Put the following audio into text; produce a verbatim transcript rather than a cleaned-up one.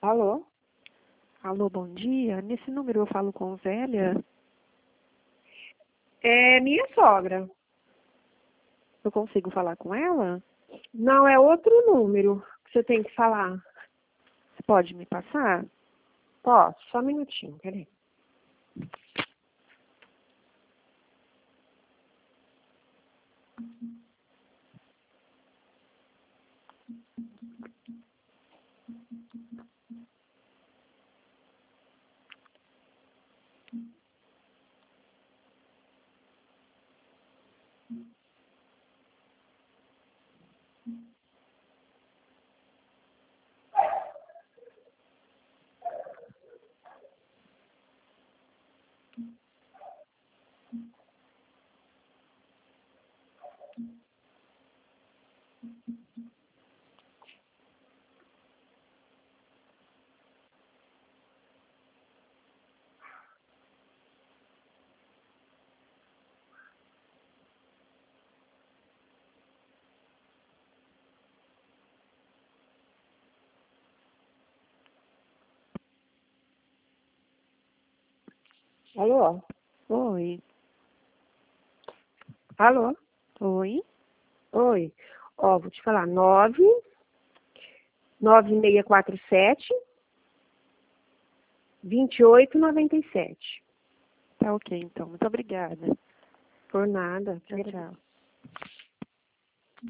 Alô? Alô, bom dia. Nesse número eu falo com Zélia. É minha sogra. Eu consigo falar com ela? Não, é outro número que você tem que falar. Você pode me passar? Posso? Só um minutinho, peraí. Alô? Oi. Alô? Oi. Oi. Ó, vou te falar. Nove, nove seis quatro sete, vinte e oito, noventa e sete. Tá ok, então. Muito obrigada. Por nada. Tchau, tchau.